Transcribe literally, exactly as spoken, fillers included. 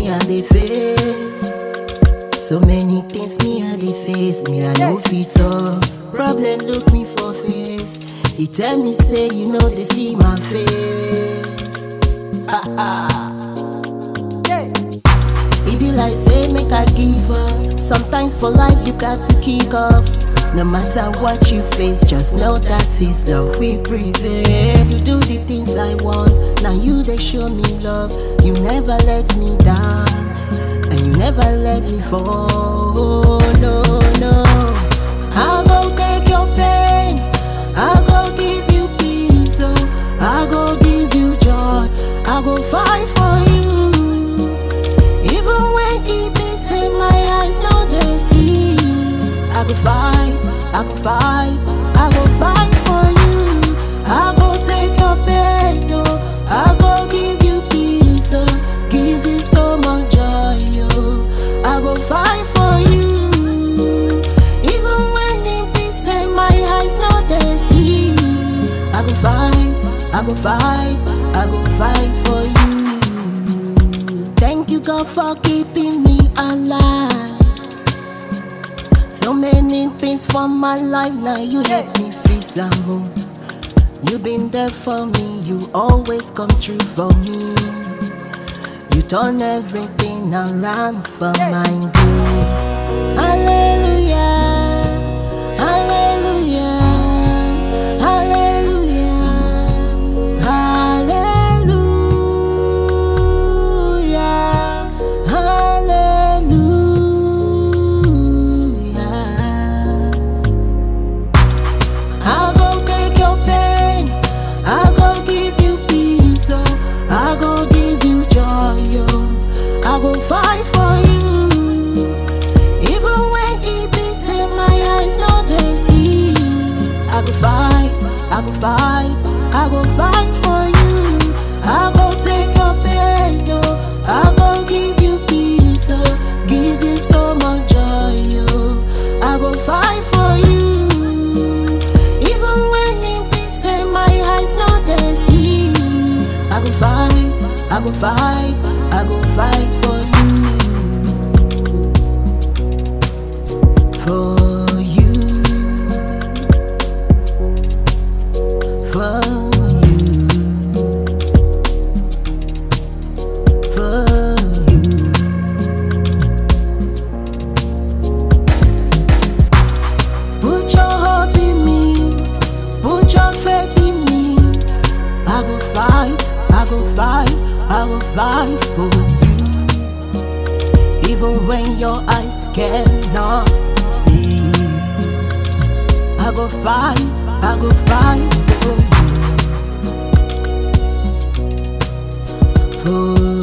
me I dey face. So many things me I dey face. Me I no fit talk. Problem look me for face. He tell me say you know they see my face. Ha ha. It be like say make I give up. Sometimes for life you got to kick up. No matter what you face, just know that His love will prevail. You do the things I want, now you they show me love. You never let me down, and you never let me fall. No, no. I go take your pain, I go give you peace, oh. I go give you joy, I go fight for you. Even when it be say my eyes know they see, I go fight, I go fight, I go fight for you. I go take your pain, oh. I go give you peace, oh. Give you so much joy, oh. I go fight for you. Even when it be say my eyes know they see, I go fight, I go fight, I go fight for you. Thank you God for keeping me alive. So many things for my life, now you help me feel some home. You been there for me, you always come true for me. You turn everything around for my good. Hallelujah, hallelujah, hallelujah, hallelujah, hallelujah. I go take your pain, I go give you peace, oh. I go give you joy, oh. I go fight for you. Even when it be say my eyes know they see, I go fight, I go fight, I go fight for you. I go take your pain, oh. I go give you peace, oh. Give you so much joy, oh. I go fight for you. Even when it be say my eyes know they see, I go fight, I go fight, I go fight for you. For you, for you, for you. Put your hope in me, put your faith in me. I go fight, I go fight, I go fight for you. Even when your eyes cannot see, I go fight, I go fight for you. For